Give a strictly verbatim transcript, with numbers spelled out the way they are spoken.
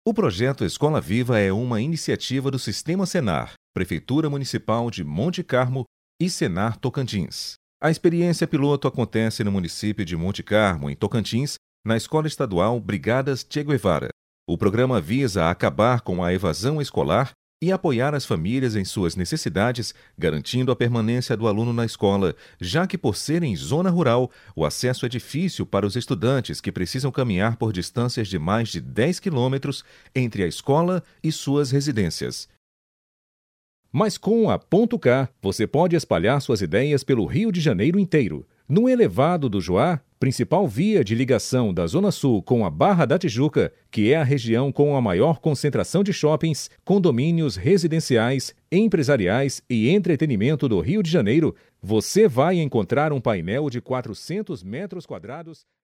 O projeto Escola Viva é uma iniciativa do Sistema Senar, Prefeitura Municipal de Monte Carmo e Senar Tocantins. A experiência piloto acontece no município de Monte Carmo, em Tocantins, na Escola Estadual Brigadas Che Guevara. O programa visa acabar com a evasão escolar e apoiar as famílias em suas necessidades, garantindo a permanência do aluno na escola, já que, por ser em zona rural, o acesso é difícil para os estudantes que precisam caminhar por distâncias de mais de dez quilômetros entre a escola e suas residências. Mas com a Ponto K, você pode espalhar suas ideias pelo Rio de Janeiro inteiro. No elevado do Joá, principal via de ligação da Zona Sul com a Barra da Tijuca, que é a região com a maior concentração de shoppings, condomínios residenciais, empresariais e entretenimento do Rio de Janeiro, você vai encontrar um painel de quatrocentos metros quadrados